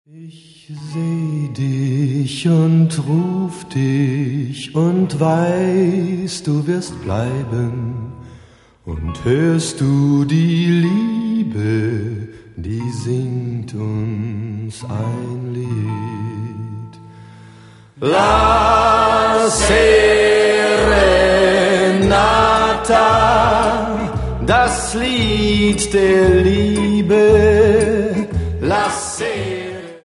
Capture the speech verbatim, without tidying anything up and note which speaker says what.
Speaker 1: Ich seh dich und ruf dich und weiß, du wirst bleiben. Und hörst du die Liebe, die singt uns ein Lied. La Serenata, das Lied der Liebe. La Serenata.